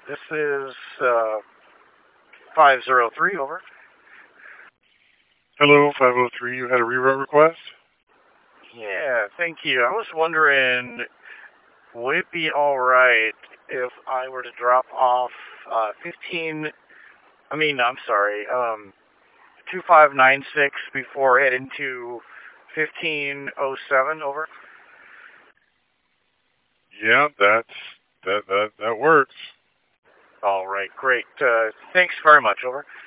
This is 503, over. Hello, 503. You had a reroute request? Yeah, thank you. I was wondering, would it be alright if I were to drop off 15, I'm sorry, 2596 before heading to 1507, over? Yeah, that works. Alright, great. Thanks very much, over.